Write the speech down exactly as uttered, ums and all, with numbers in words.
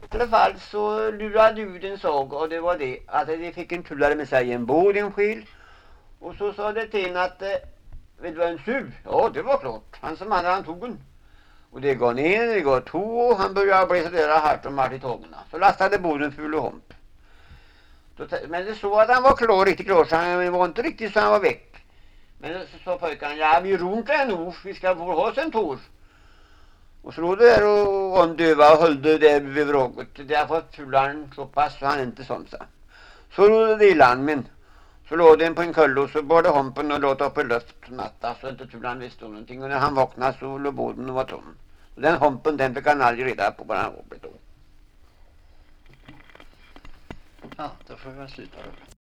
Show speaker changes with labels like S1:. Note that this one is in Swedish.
S1: I alla fall så lurade ut en såg, och det var det att de fick en tullare med sig en båd, en skil. Och så sa det till att eh, vill du ha en suv? Ja, det var klart. Han som hade han tog en. Och det går ner, det går två, och han började bli sådär här som var i tågna. Så lastade båden full och homp. Men det så att han var klar, riktigt klar, så han var inte riktigt så han var väck. Men så sa pojkarna, ja vi runt är nog, vi ska få ha oss en tår. Och så låg det där och omdöva och höll det där vid vråget. Det har fått fullaren så pass så han inte sånt så. Så låg det i land, men så låg den på en kull och så bar det hompen och låt upp i luft natta så inte fullaren visste någonting. Och när han vaknade så låg båden och var tom. Och den hompen den fick han aldrig reda på vad han var på då.
S2: Ja, då får vi väl sluta då.